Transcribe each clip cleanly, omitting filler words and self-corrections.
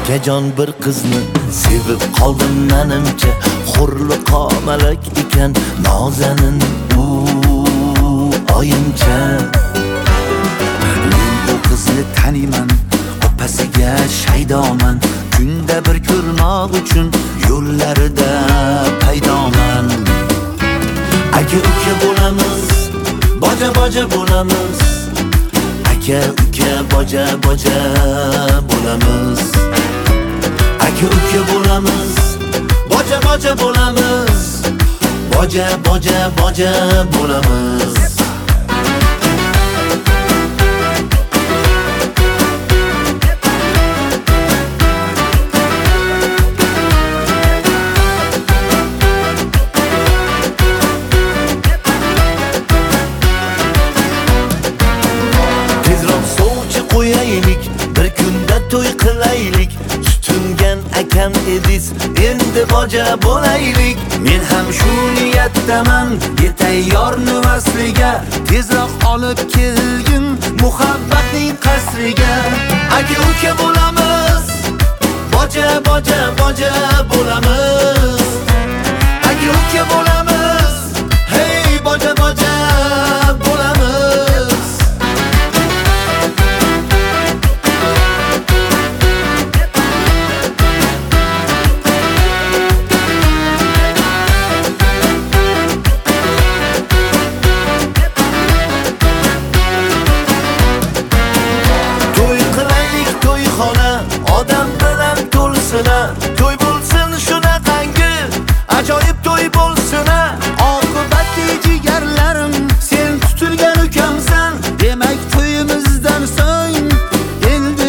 akajon bir qizni sevib qoldim menimcha. Hurliqo malak ekan nozanin u oyimcha. Men bu qizni taniyman, opasiga shaydoman. Kunda bir ko'rmoq uchun yo'llarida paydoman. Aka uka bo'lamiz, boja boja bo'lamiz. Aka uka boja boja bo'lamiz. Aka uka bo'lamiz, boja boja bo'lamiz. Boja boja boja bo'lamiz. Qo'yaylik, bir kunda to'y qilaylik. Tutungan akam edis, endi boja bo'laylik. Men ham shu niyatdaman, yetay yorni vasliga. Tezroq olib kelgin muhabbatning qasriga. Aka uka bo'lamiz, boja boja boja bo'lamiz. Aka uka bo'lamiz, hey boja boja bo'lamiz. Odam bilan to'lsin, to'y bo'lsin shunaqangi, ajoyib to'y bo'lsin. Oqibatli jigarlarim, sen tutilgan ukamsan. Demak to'yimizdan so'ng endi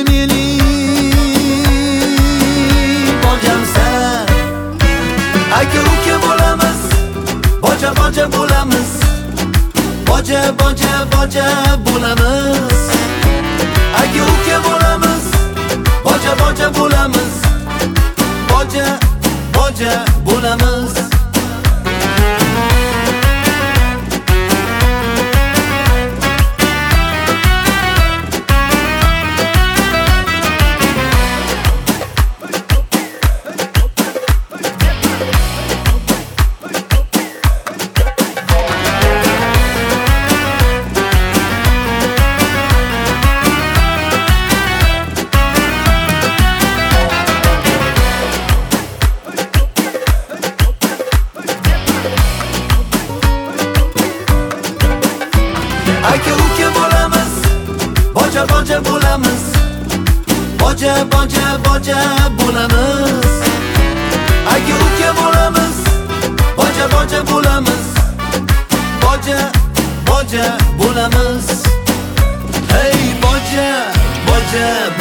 mening bojamsan. Aka uka bo'lamiz, boja boja bo'lamiz. Boja boja boja bo'lamiz. Aka uka bo'lamiz, boja boja bo'lamiz. Boja boja bo'lamiz. Aka uka bo'lamiz, boja boja bo'lamiz. Boja boja boja bo'lamiz. Aka uka bo'lamiz, boja boja bo'lamiz. Boja boja bo'lamiz. Hey boja boja